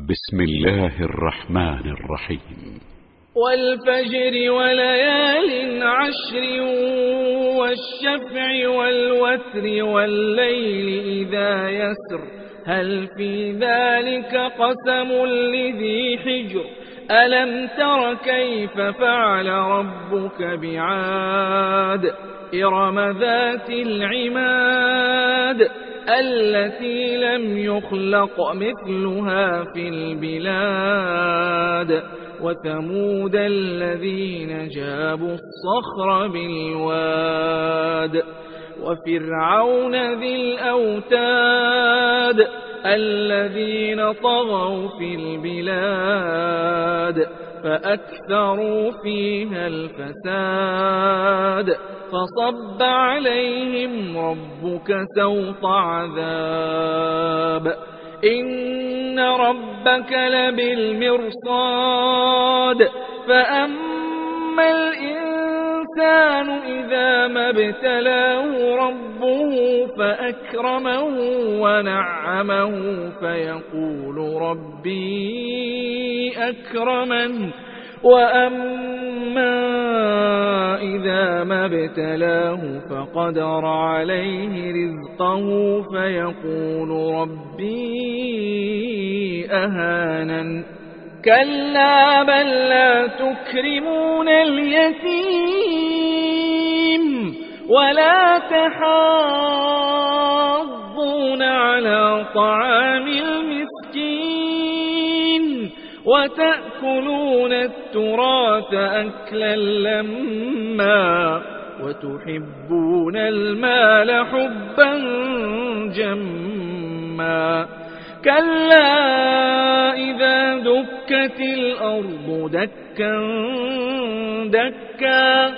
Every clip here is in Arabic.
بسم الله الرحمن الرحيم. والفجر وليال عشر والشفع والوتر والليل إذا يسر هل في ذلك قسم لذي حجر ألم تر كيف فعل ربك بعاد إرم ذات العماد التي لم يخلق مثلها في البلاد وثمود الذين جابوا الصخر بالواد وفرعون ذي الأوتاد الذين طغوا في البلاد فأكثروا فيها الفساد فصب عليهم ربك سوط عذاب إن ربك لبالمرصاد فأما الإنسان إذا ما ابتلاه ربه فأكرمه ونعمه فيقول ربي أكرمن وأما إذا ما ابتلاه فقدر عليه رزقه فيقول ربي أهانن كلا بل لا تكرمون اليتيم ولا تحاضون على طعام المسكين وتأكلون التراث أكلا لما وتحبون المال حبا جما كلا إذا دكت الأرض دكا دكا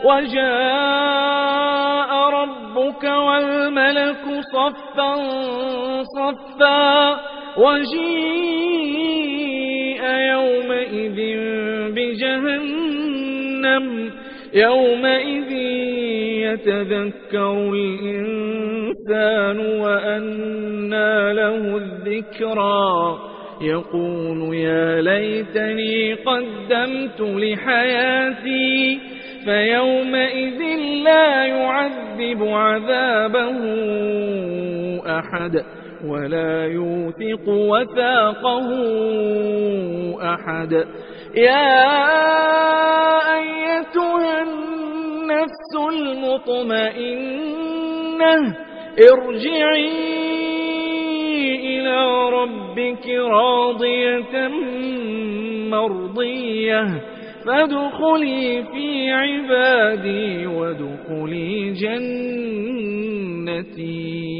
وجاء ربك والملك صفا صفا وجيء يومئذ بجهنم يومئذ يتذكر الإنسان وأنى له الذكرى يقول يا ليتني قدمت لحياتي فيومئذ لا يعذب عذابه أحد ولا يوثق وثاقه أحد يا أيتها النفس المطمئنة ارجعي إلى ربك راضية مرضية فادخلي في عبادي وادخلي جنتي.